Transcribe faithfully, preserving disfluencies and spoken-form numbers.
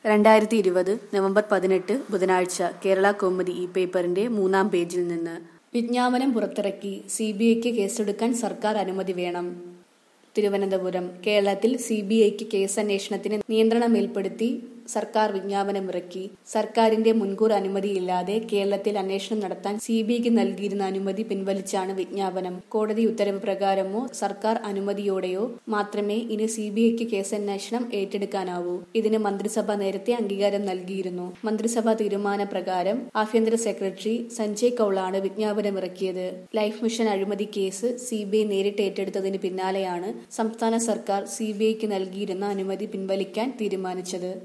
രണ്ടായിരത്തി ഇരുപത് നവംബർ പതിനെട്ട് ബുധനാഴ്ച കേരള കൗമുദി ഈ പേപ്പറിന്റെ മൂന്നാം പേജിൽ നിന്ന് വിജ്ഞാപനം പുറത്തിറക്കി സി ബി ഐക്ക് കേസെടുക്കാൻ സർക്കാർ അനുമതി വേണം. തിരുവനന്തപുരം കേരളത്തിൽ സി ബി ഐക്ക് കേസന്വേഷണത്തിന് നിയന്ത്രണം ഏർപ്പെടുത്തി സർക്കാർ വിജ്ഞാപനമിറക്കി. സർക്കാരിന്റെ മുൻകൂർ അനുമതിയില്ലാതെ കേരളത്തിൽ അന്വേഷണം നടത്താൻ സി ബി ഐക്ക് നൽകിയിരുന്ന അനുമതി പിൻവലിച്ചാണ് വിജ്ഞാപനം. കോടതി ഉത്തരവ് പ്രകാരമോ സർക്കാർ അനുമതിയോടെയോ മാത്രമേ ഇനി സി ബി ഐക്ക് കേസന്വേഷണം ഏറ്റെടുക്കാനാവൂ. ഇതിന് മന്ത്രിസഭ നേരത്തെ അംഗീകാരം നൽകിയിരുന്നു. മന്ത്രിസഭാ തീരുമാനപ്രകാരം ആഭ്യന്തര സെക്രട്ടറി സഞ്ജയ് കൌളാണ് വിജ്ഞാപനമിറക്കിയത്. ലൈഫ് മിഷൻ അഴിമതി കേസ് സി ബി ഐ നേരിട്ട് ഏറ്റെടുത്തതിന് പിന്നാലെയാണ് സംസ്ഥാന സർക്കാർ സി ബി ഐക്ക് നൽകിയിരുന്ന അനുമതി പിൻവലിക്കാൻ തീരുമാനിച്ചത്.